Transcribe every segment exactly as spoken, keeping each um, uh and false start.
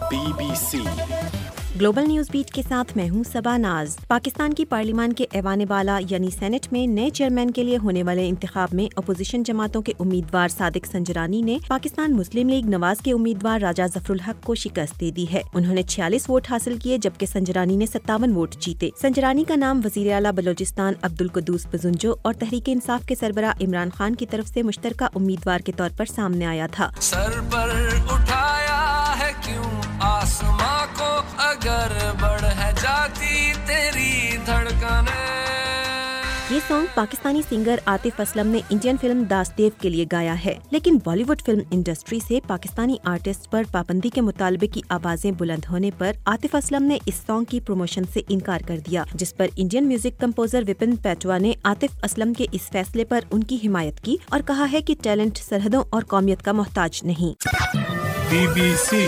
Be B C global news beat کے ساتھ میں ہوں صبا ناز۔ پاکستان کی پارلیمان کے ایوان بالا یعنی سینٹ میں نئے چیئرمین کے لیے ہونے والے انتخاب میں اپوزیشن جماعتوں کے امیدوار صادق سنجرانی نے پاکستان مسلم لیگ نواز کے امیدوار راجہ ظفر الحق کو شکست دے دی ہے۔ انہوں نے چھیالیس ووٹ حاصل کیے جبکہ سنجرانی نے ستاون ووٹ جیتے۔ سنجرانی کا نام وزیر اعلیٰ بلوچستان عبدالقدوس بزنجو اور تحریک انصاف کے سربراہ عمران خان کی طرف سے مشترکہ امیدوار کے طور پر سامنے آیا تھا۔ سر پر اٹھایا ہے کیوں آسماں کو اگر بڑھ ہے جاتی تیری دھڑکنیں۔ یہ سانگ پاکستانی سنگر عاطف اسلم نے انڈین فلم داس دیو کے لیے گایا ہے، لیکن بالی ووڈ فلم انڈسٹری سے پاکستانی آرٹسٹ پر پابندی کے مطالبے کی آوازیں بلند ہونے پر عاطف اسلم نے اس سانگ کی پروموشن سے انکار کر دیا، جس پر Indian music composer Vipin Patwa نے عاطف اسلم کے اس فیصلے پر ان کی حمایت کی اور کہا ہے کہ ٹیلنٹ سرحدوں اور قومیت کا محتاج نہیں۔ بی بی سی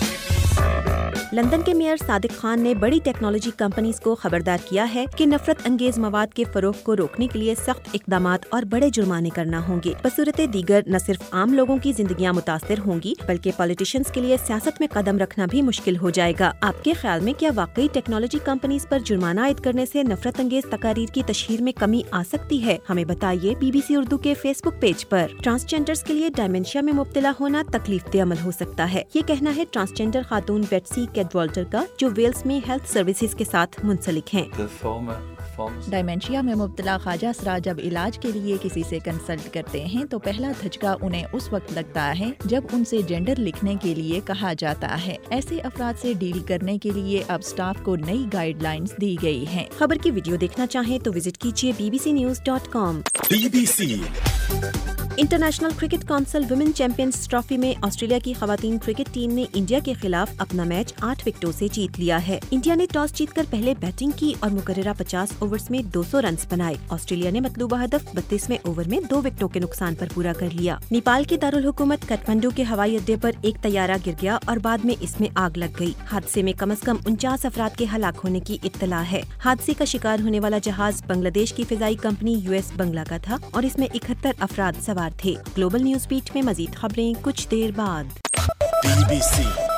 لندن کے میئر صادق خان نے بڑی ٹیکنالوجی کمپنیز کو خبردار کیا ہے کہ نفرت انگیز مواد کے فروغ کو روکنے کے لیے سخت اقدامات اور بڑے جرمانے کرنا ہوں گے۔ بصورت دیگر نہ صرف عام لوگوں کی زندگیاں متاثر ہوں گی بلکہ پولیٹیشنز کے لیے سیاست میں قدم رکھنا بھی مشکل ہو جائے گا۔ آپ کے خیال میں کیا واقعی ٹیکنالوجی کمپنیز پر جرمانہ عائد کرنے سے نفرت انگیز تقاریر کی تشہیر میں کمی آ سکتی ہے؟ ہمیں بتائیے بی بی سی اردو کے فیس بک پیج پر۔ ٹرانسجینڈرز کے لیے ڈائمینشیا میں مبتلا ہونا تکلیف دہ عمل ہو سکتا ہے، یہ کہنا ہے ٹرانسجینڈر خاتون بیٹسی کیڈوالٹر کا جو ویلز میں ہیلتھ سروسز کے ساتھ منسلک ہیں۔ ڈائمینشیا میں مبتلا خواجہ اسرا جب علاج کے لیے کسی سے کنسلٹ کرتے ہیں تو پہلا دھچکا انہیں اس وقت لگتا ہے جب ان سے جینڈر لکھنے کے لیے کہا جاتا ہے۔ ایسے افراد سے ڈیل کرنے کے لیے اب سٹاف کو نئی گائیڈ لائنز دی گئی ہیں۔ خبر کی ویڈیو دیکھنا چاہیں تو وزٹ کیجیے B B C news dot com. B B C International Cricket Council women champions trophy میں آسٹریلیا کی خواتین کرکٹ ٹیم نے انڈیا کے خلاف اپنا میچ آٹھ وکٹوں سے جیت لیا ہے۔ انڈیا نے ٹاس جیت کر پہلے بیٹنگ کی اور مقررہ پچاس اوورز میں دو سو رنز بنائے۔ آسٹریلیا نے مطلوبہ ہدف بتیسویں اوور میں دو وکٹوں کے نقصان پر پورا کر لیا۔ نیپال کے دارالحکومت کٹھمنڈو کے ہوائی اڈے پر ایک طیارہ گر گیا اور بعد میں اس میں آگ لگ گئی۔ حادثے میں کم از کم انچاس افراد کے ہلاک ہونے کی اطلاع ہے۔ حادثے کا شکار ہونے والا جہاز بنگلہ دیش کی فضائی کمپنی یو ایس بنگلہ کا تھا اور اس میں اکہتر افراد سوار تھے۔ گلوبل نیوز بیٹ میں مزید خبریں کچھ دیر بعد۔ Be B C